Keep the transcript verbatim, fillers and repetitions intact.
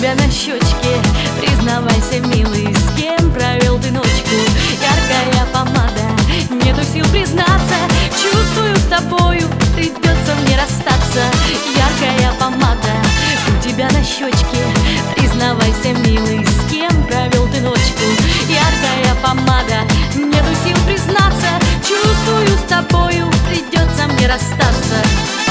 тебя на щечке. Признавайся, милый, с кем провел ты ночку? Яркая помада, нету сил признаться. Чувствую, с тобою придется мне расстаться. Яркая помада у тебя на щечке. Признавайся, милый, с кем провел ты ночку? Яркая помада, нету сил признаться. Чувствую, с тобою придется мне расстаться.